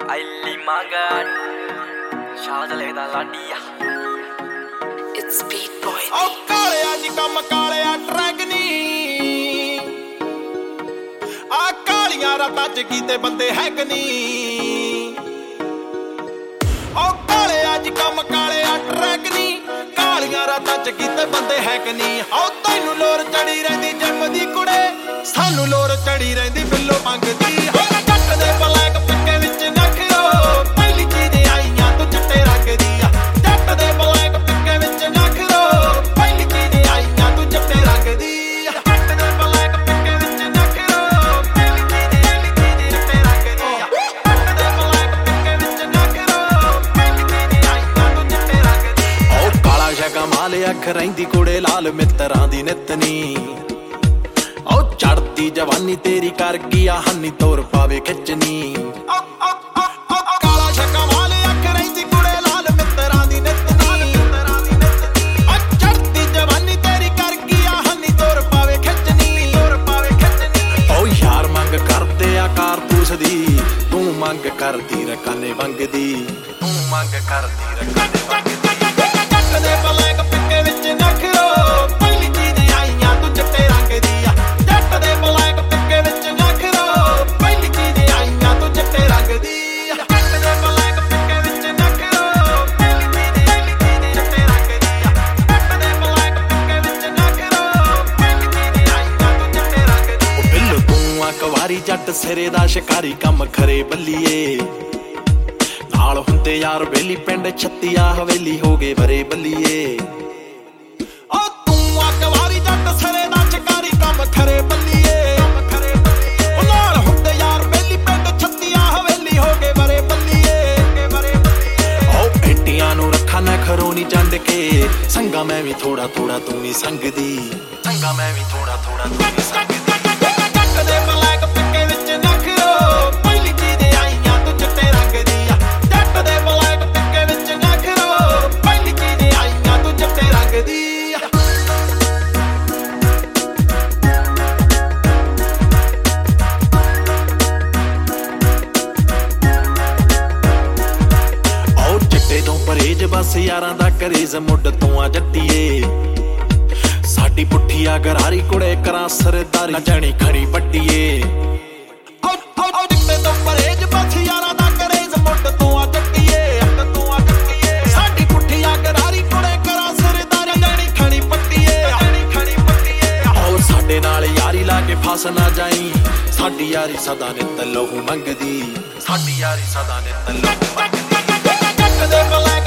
Aili Magan Shadale da Ladia It's Beat Boy. Oh, ਕਾਲਿਆ ਜੀ ਕੰਮ ਕਾਲਿਆ track ਨੀ ਆ ਕਾਲੀਆਂ ਰਾਤਾਂ ਚ ਕੀਤੇ ਬੰਦੇ ਹੈਕ ਨੀ ਉਹ ਕਾਲਿਆ ਜੀ ਕੰਮ ਕਾਲਿਆ ਟਰੈਕ ਨੀ ਕਾਲੀਆਂ ਰਾਤਾਂ ਚ ਕੀਤੇ ਬੰਦੇ ਹੈਕ ਨੀ ਉਹ ਤੈਨੂੰ ਲੋਰ ਚੜੀ ਰਹਿੰਦੀ ਜਿਮ ਦੀ ਕੁੜੇ ਸਾਨੂੰ ਲੋਰ ਚੜੀ ਰਹਿੰਦੀ ਬਿੱਲੋ ਮੰਗਦੀ ਹੋ ਜੱਟ ਦੇ ਬਲੈਕ ਪਿੱਕੇ ਵਿੱਚ ਨਖਰੋ ਪਹਿਲੀ ਚੀਜ਼ ਆਈਆਂ ਤੂੰ ਚਿੱਟੇ ਰੰਗ ਦੀ ਆ ਜੱਟ ਦੇ ਬਲੈਕ ਪਿੱਕੇ ਵਿੱਚ ਨਖਰੋ ਪਹਿਲੀ ਚੀਜ਼ ਆਈਆਂ ਤੂੰ ਚਿੱਟੇ ਰੰਗ ਦੀ ਜੱਟ ਦੇ ਬਲੈਕ ਪਿੱਕੇ ਵਿੱਚ ਨਖਰੋ ਪਹਿਲੀ ਚੀਜ਼ ਚਿੱਟੇ ਰੰਗ ਦੀ ਜੱਟ ਦੇ ਬਲੈਕ ਪਿੱਕੇ ਵਿੱਚ ਨਖਰੋ ਪਹਿਲੀ ਚੀਜ਼ ਆਈਆਂ ਤੂੰ ਚਿੱਟੇ ਰੰਗ ਦੀ ਉਹ ਕਾਲਾ ਸ਼ਗਾ ਮਾਲ ਅੱਖ ਰਹਿੰਦੀ ਕੁੜੇ ਲਾਲ ਮਿੱਤਰਾਂ ਦੀ ਨਿਤਨੀ ਉਹ ਚੜਦੀ ਜਵਾਨੀ ਤੇਰੀ ਕਰ ਗਿਆ ਹੰਨੀ ਤੋਰ ਪਾਵੇ ਖਿੱਚਣੀ ਕਾਲਾ ਸ਼ੱਕਾ ਵਾਲੇ ਅੱਖ ਰਹਿੰਦੀ ਕੁੜੇ ਲਾਲ ਮਿੱਤਰਾਂ ਦੀ ਨਿਤਨੀ ਉਹ ਚੜਦੀ ਜਵਾਨੀ ਤੇਰੀ ਕਰ ਗਿਆ ਹੰਨੀ ਤੋਰ ਪਾਵੇ ਖਿੱਚਣੀ ਉਹ ਯਾਰ ਮੰਗ ਕਰਦੇ ਆ ਕਾਰਤੂਸ ਦੀ ਤੂੰ ਮੰਗ ਕਰਦੀ ਰਕਾਨੇ ਵੰਗਦੀ ਤੂੰ ਮੰਗ ਕਰਦੀ ਰਕਾਨੇ ਵੰਗਦੀ ਜੱਟ ਦੇ ਬਲੈਕ ਪਿੱਕੇ ਵਿੱਚ ਨਖਰੋ ਪਹਿਲੀ ਚੀਜ਼ ਆਈਆਂ ਤੂੰ ਚਿੱਟੇ ਰੰਗ ਦੀ ਆ ਜੱਟ ਦੇ ਬਲੈਕ ਪਿੱਕੇ ਵਿੱਚ ਨਖਰੋ ਪਹਿਲੀ ਚੀਜ਼ ਆਈਆਂ ਤੂੰ ਚਿੱਟੇ ਰੰਗ ਦੀ ਜੱਟ ਦੇ ਬਲੈਕ ਪਿੱਕੇ ਵਿੱਚ ਨਖਰੋ ਪਹਿਲੀ ਚੀਜ਼ ਚਿੱਟੇ ਰੰਗ ਦੀ ਆ ਜੱਟ ਦੇ ਬਲੈਕ ਪਿੱਕੇ ਵਿੱਚ ਨਖਰੋ ਪਹਿਲੀ ਚੀਜ਼ ਆਈਆਂ ਤੂੰ ਚਿੱਟੇ ਰੰਗ ਦੀ ਉਹ ਬਿੱਲੋ ਤੂੰ ਆ ਕਵਾਰੀ ਜੱਟ ਸਿਰੇ ਦਾ ਸ਼ਿਕਾਰੀ ਕੰਮ ਖਰੇ ਬੱਲੀਏ ਨਾਲ ਹੁੰਦੇ ਯਾਰ ਵੇਲੀ ਪਿੰਡ ਛੱਤੀਆ ਹਵੇਲੀ ਹੋ ਗਏ ਬਰੇ ਬੱਲੀਏ ਓ ਤੂੰ ਆ ਕਵਾਰੀ ਜੱਟ ਸਰੇ ਦਾ ਸ਼ਿਕਾਰੀ ਕੰਮ ਖਰੇ ਬੱਲੀਏ ਓ ਨਾਲ ਹੁੰਦੇ ਯਾਰ ਵੇਲੀ ਪਿੰਡ ਛੱਤੀਆ ਹਵੇਲੀ ਹੋ ਗਏ ਬਰੇ ਬੱਲੀਏ ਓ ਬੇਟੀਆਂ ਨੂੰ ਰੱਖਾਂ ਨਾ ਖਰੋਣੀ ਚੰਡ ਕੇ ਸੰਗਾ ਮੈਂ ਵੀ ਥੋੜਾ ਥੋੜਾ ਤੂੰ ਵੀ ਸੰਗਦੀ ਸੰਗਾ ਮੈਂ ਵੀ ਥੋੜਾ ਥੋੜਾ ਤੂੰ ਵੀ ਸੰਗਦੀ ਜੱਟ ਦੇ ਬਲੈਕ ਪਿੱਕੇ ਵਿੱਚ ਨਖਰੋ ਪਹਿਲੀ ਚੀਜ਼ ਆਈਆਂ ਤੂੰ ਚਿੱਟੇ ਰੰਗ ਦੀ ਆ ਜੱਟ ਦੇ ਬਲੈਕ ਪਿੱਕੇ ਵਿੱਚ ਨਖਰੋ ਪਹਿਲੀ ਚੀਜ਼ ਆਈਆਂ ਤੂੰ ਚਿੱਟੇ ਰੰਗ ਦੀ ਉਹ ਚਿੱਟੇ ਤੋਂ ਪਰਹੇਜ ਬਸ ਯਾਰਾਂ ਦਾ ਕਰੇਜ਼ ਮੁੱਢ ਤੋਂ ਆ ਜੱਟੀਏ ਸਾਡੀ ਪੁੱਠੀ ਆ ਗਰਾਰੀ ਕੁੜੇ ਕਰਾਂ ਸਰਦਾਰੀ ਨਾ ਜਾਣੀ ਖੜੀ ਪੱਟੀਏ ਚਿੱਟੇ ਤੋਂ ਪਰਹੇਜ ਬਸ ਯਾਰਾਂ ਦਾ ਕਰੇਜ਼ ਮੁੱਢ ਤੋਂ ਆ ਜੱਟੀਏ ਸਾਡੀ ਪੁੱਠੀ ਆ ਗਰਾਰੀ ਕੁੜੇ ਕਰਾਂ ਸਰਦਾਰੀ ਜਾਣੀ ਖੜੀ ਪੱਟੀਏ ਹੋਰ ਸਾਡੇ ਨਾਲ ਯਾਰੀ ਲਾ ਕੇ ਫਸ ਨਾ ਜਾਈ ਸਾਡੀ ਯਾਰੀ ਸਦਾ ਨਿੱਤ ਲਹੂ ਮੰਗਦੀ ਸਾਡੀ ਯਾਰੀ ਸਦਾ ਨਿੱਤ ਲਹੂ ਮੰਗਦੀ ਜੱਟ ਦੇ ਬਲੈਕ